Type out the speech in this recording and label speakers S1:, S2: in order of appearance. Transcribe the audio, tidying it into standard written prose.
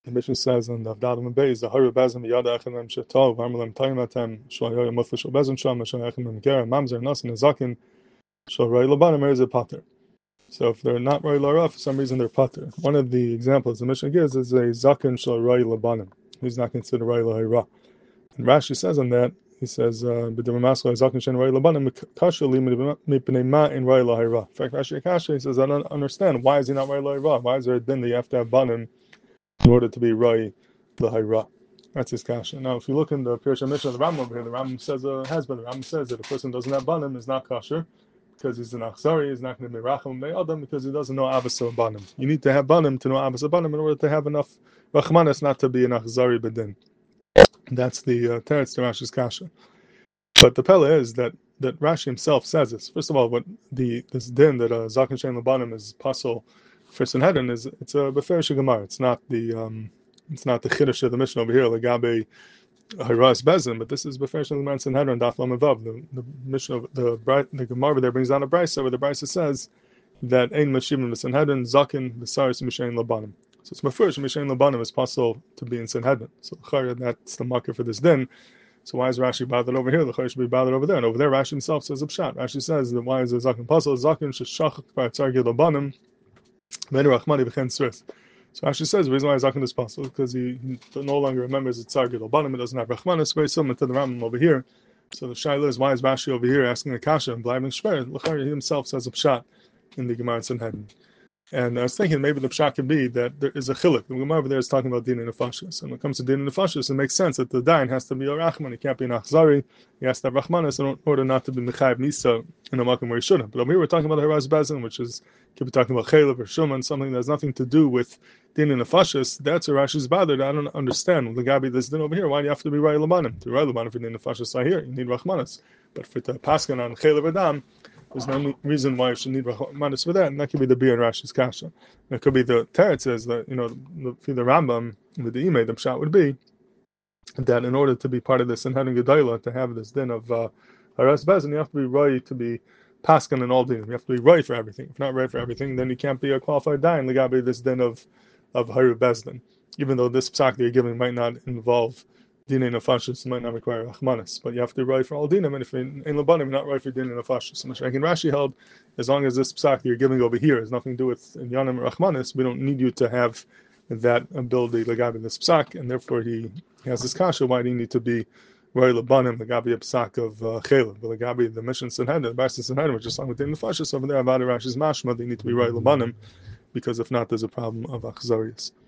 S1: The Mishnah says in the Avdalim Beis, the Haru Bezim Yada Echem Shetov, Armelem Taimatem, Shloyo Muflish Bezim Sham, Shloyo Echem Ger, Mamzer Nasin Zakin, Shloyo Labanim is a pater. So if they're not Roy Lara, for some reason they're pater. One of the examples the Mishnah gives is a Zakin Shloyo Labanim, who's not considered Roy Lahira. And Rashi says on that, he says, B'dim Maslo Zakin Shen Roy Labanim, Kasha Li Mipnei Ma in Roy Lahira. In fact, Rashi Akasha, he says, I don't understand, why is he not Roy Lahira? Why is there a din that you have to have Banim in order to be Rai Lahira? That's his kasha. Now, if you look in the Pirush Mishnah, the Rambam over here, the Rambam says the Rambam says that a person doesn't have banim is not kosher because he's an achzari, he's not going to be racham me'adam because he doesn't know avasa banim. You need to have banim to know avasa banim in order to have enough rachmanis not to be an achzari bedin. That's the teretz to Rashi's kasha. But the pella is that Rashi himself says this. First of all, what this din that zaken shein lebanim is pasul for Sanhedrin is it's a beferish gemara. It's not the chiddush of the Mishnah over here, legabe haras bezin, but this is beferish gemara in Sanhedrin daf lamavav. The Mishnah, the Gemara there brings down a brisa where the brisa says that ein mashivim v'Sanhedrin zaken v'saris mishain lebanim. So it's mafurish mishain lebanim is possible to be in Sanhedrin. So that's the marker for this din. So why is Rashi bothered over here? The Chayr should be bothered over there. And over there, Rashi himself says a pshat. Rashi says that why is the zaken pasul? Zaken sheshachak b'atzargi lebanim v'enu rachmani v'chen sris. So Rashi says the reason why zaken is pasul because he no longer remembers the tzargi lebanim. It doesn't have rachmanis. Very similar to the Rambam over here. So the shaila is why is Rashi over here asking a kasha and blaming shver? The Chayr himself says a pshat in the Gemara in Sanhedrin. And I was thinking maybe the pshat could be that there is a chiluk. The Gemara over there is talking about din and nefashis. And when it comes to din and nefashis, it makes sense that the dain has to be a rachman. He can't be an achzari. He has to have rachmanis in order not to be mechayiv nisa in a makom where he shouldn't. But over here we're talking about haraz bezin, which is could be talking about chaylev or shuman, something that has nothing to do with din and nefashis. That's where Rashi's bothered. I don't understand. The gabi this din over here. Why do you have to be rai labanim? To rai labanim for din and nefashis I hear you need rachmanis. But for the paskan on chaylev adam, there's no reason why you should need rachmanis for that, and that could be the Bir and Rashi's kasha. It could be the teretz says that for the Rambam with the Imei, the pshat would be that in order to be part of this and having gedayla to have this din of haras bezin, you have to be right to be paskan in all din. You have to be right for everything. If not right for everything, then you can't be a qualified dayan. Legabe this din of haru bezdin, even though this psak that you're giving might not involve dinei nefashis, might not require rachmanis, but you have to be right for all dinim, and if in labanim you're not right for dinei nefashis. So Mashiach and Rashi held, as long as this psak that you're giving over here has nothing to do with inyanim or rachmanis, we don't need you to have that ability legabi this psak, and therefore he has this kasha. Why do you need to be right labanim legabi a psak of chaylev, but legabi the mission Sanhedrin, the Bais Sanhedrin, which is along with dinei nefashis over there about Rashi's mashma, they need to be right labanim, because if not, there's a problem of achzarius.